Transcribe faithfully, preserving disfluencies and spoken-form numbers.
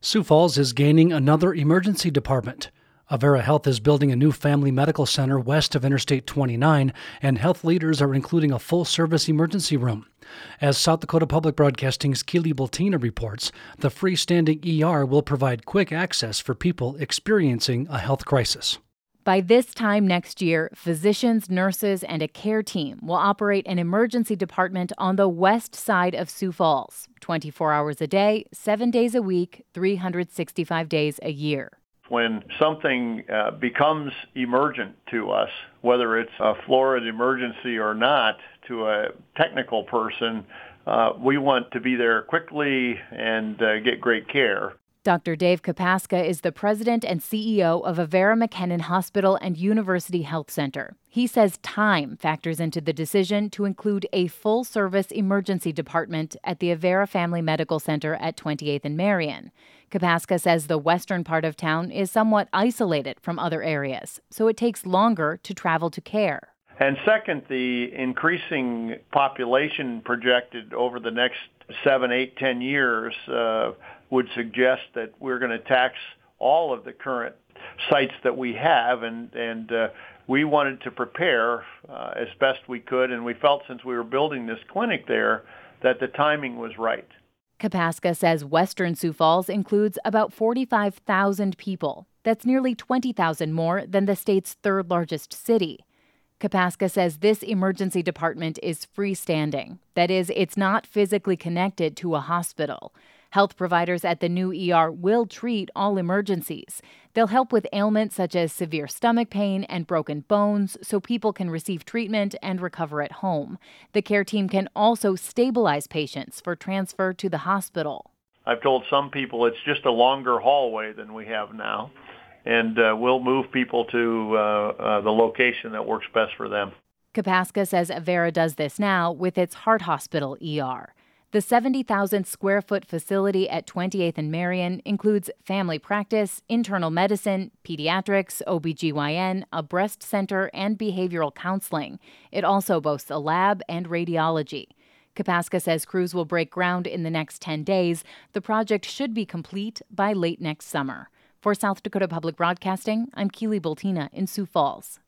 Sioux Falls is gaining another emergency department. Avera Health is building a new family medical center west of Interstate twenty-nine, and health leaders are including a full-service emergency room. As South Dakota Public Broadcasting's Keely Bultina reports, the freestanding E R will provide quick access for people experiencing a health crisis. By this time next year, physicians, nurses, and a care team will operate an emergency department on the west side of Sioux Falls, twenty-four hours a day, seven days a week, three hundred sixty-five days a year. When something uh, becomes emergent to us, whether it's a florid emergency or not, to a technical person, uh, we want to be there quickly and uh, get great care. Doctor Dave Kapaska is the president and C E O of Avera McKinnon Hospital and University Health Center. He says time factors into the decision to include a full-service emergency department at the Avera Family Medical Center at twenty-eighth and Marion. Kapaska says the western part of town is somewhat isolated from other areas, so it takes longer to travel to care. And second, the increasing population projected over the next seven, eight, ten years uh, would suggest that we're going to tax all of the current sites that we have, and, and uh, we wanted to prepare uh, as best we could, and we felt since we were building this clinic there that the timing was right. Kapaska says western Sioux Falls includes about forty-five thousand people. That's nearly twenty thousand more than the state's third largest city. Kapaska says this emergency department is freestanding. That is, it's not physically connected to a hospital. Health providers at the new E R will treat all emergencies. They'll help with ailments such as severe stomach pain and broken bones so people can receive treatment and recover at home. The care team can also stabilize patients for transfer to the hospital. I've told some people it's just a longer hallway than we have now, and uh, we'll move people to uh, uh, the location that works best for them. Kapaska says Avera does this now with its Heart Hospital E R. The seventy thousand square foot facility at twenty-eighth and Marion includes family practice, internal medicine, pediatrics, O B G Y N, a breast center, and behavioral counseling. It also boasts a lab and radiology. Kapaska says crews will break ground in the next ten days. The project should be complete by late next summer. For South Dakota Public Broadcasting, I'm Keely Bultina in Sioux Falls.